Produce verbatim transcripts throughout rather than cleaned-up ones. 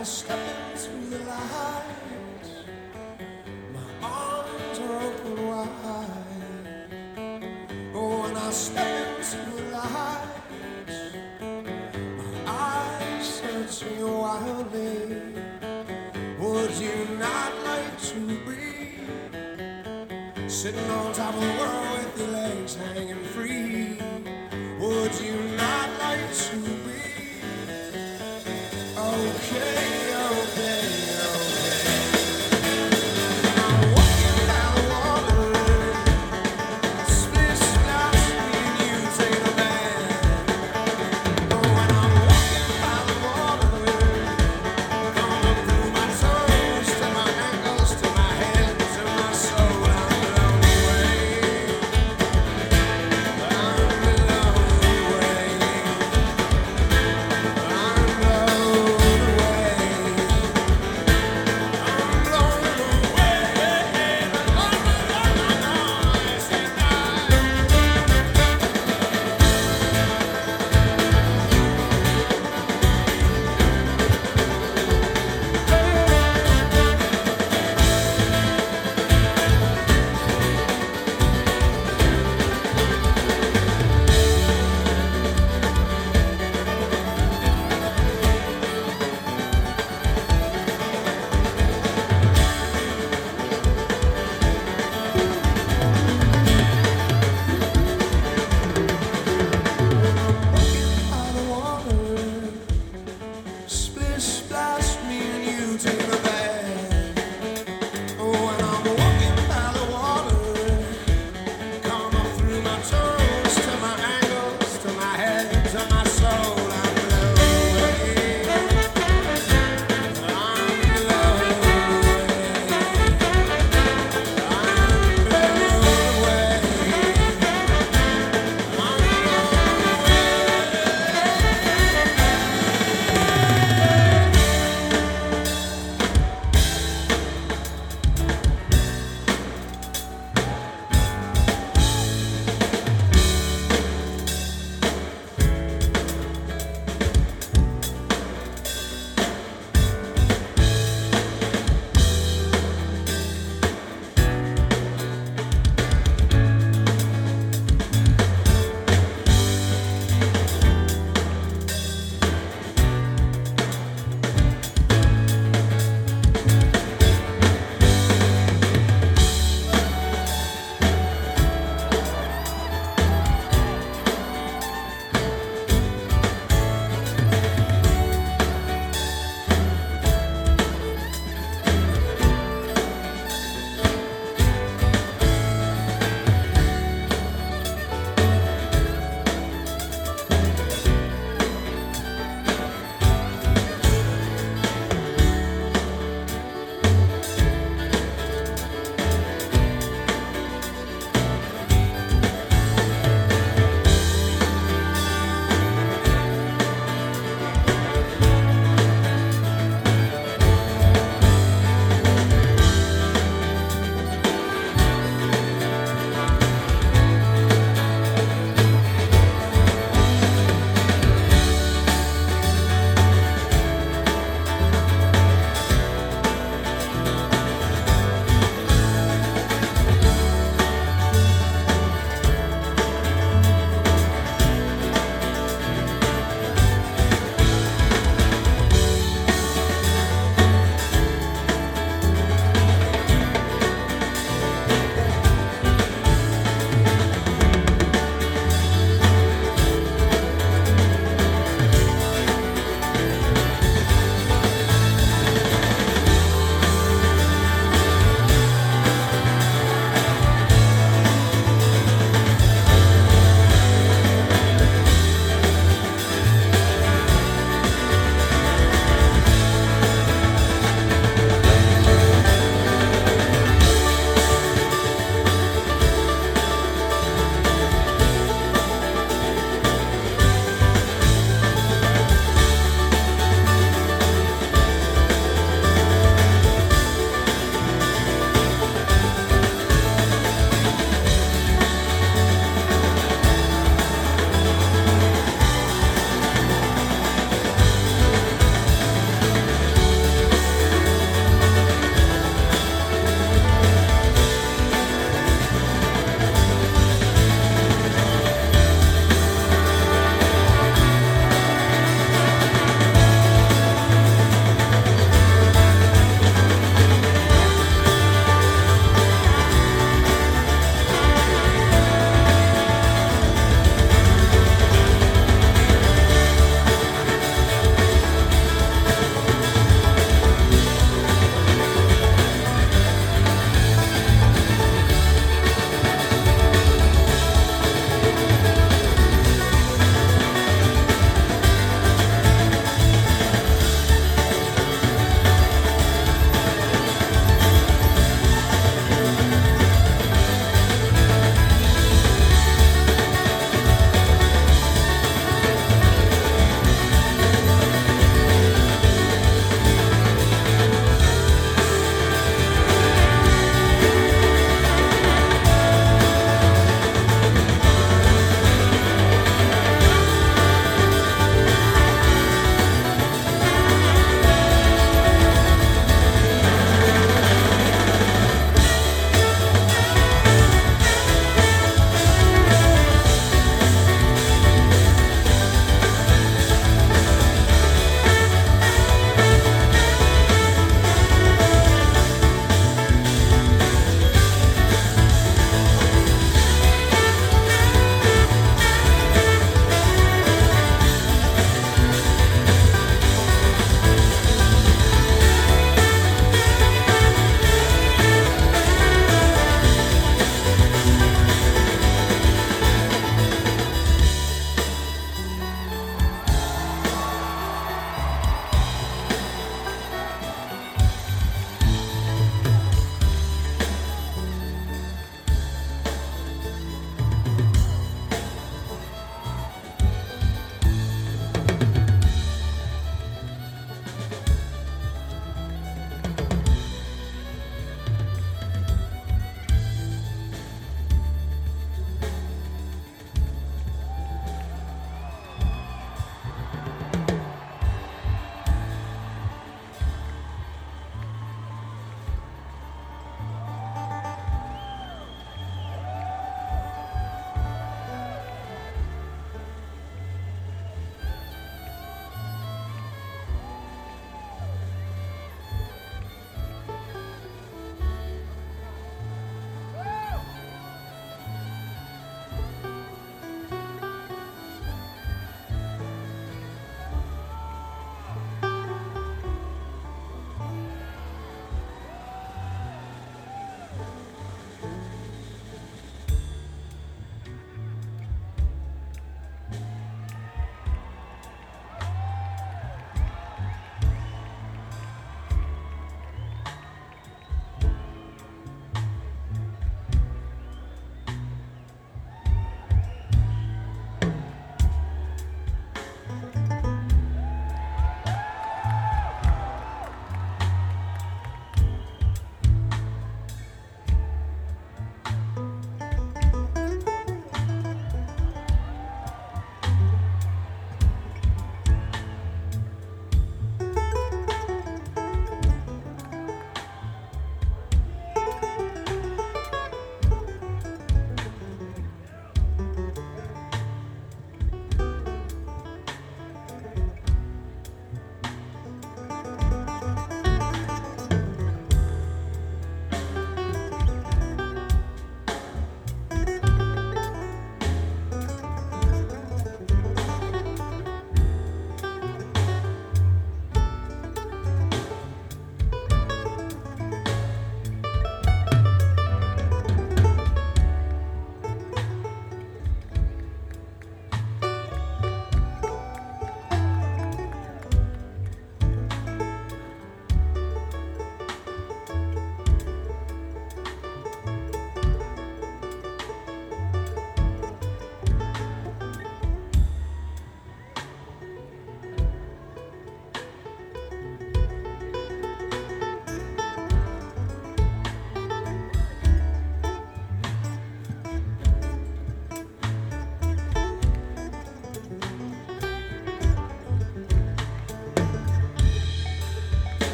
I step into the light, my arms are open wide. Oh, when I step into the light, my eyes searching wildly. Would you not like to be sitting on top of the world with your legs hanging free? Would you not like to be okay, okay, okay? I'm walking down the water, split splash, me and you take a bath. Oh, when I'm walking by the water, gonna prove my toes to my ankles, to my head, to my soul. I'm the lonely way. I'm the lonely way.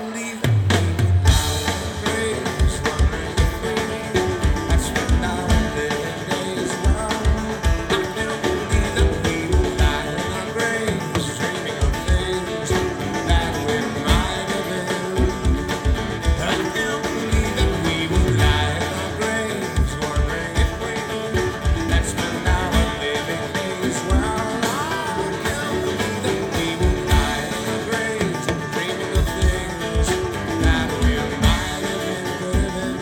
believe that we would lie in our graves, wondering if maybe that's when our living days were. I can't believe that we would lie in our graves, dreaming of things that we might have been. I can't believe that we would lie in our graves, wondering if maybe that's when our living days were. I can't believe that we would lie in our graves, dreaming of things that we might have been, could have been,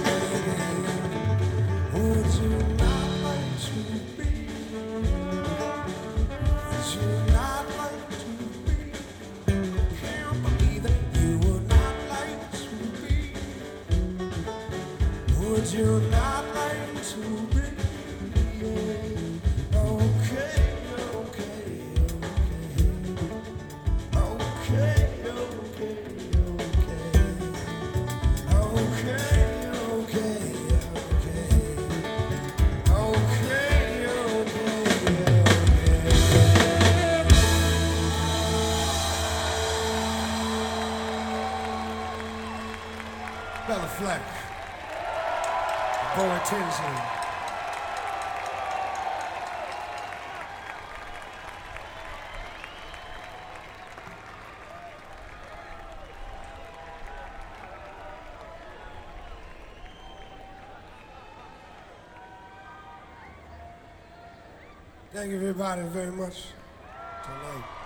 baby. Would you not like to be? Would you not like to be? Can't believe that you would not like to be. Would you not like to be? Yeah. Okay, okay, okay. Okay, okay, okay. Okay, okay, okay. Okay, okay, okay. Bella Fleck, Boy Tinsley. Thank you everybody very much tonight.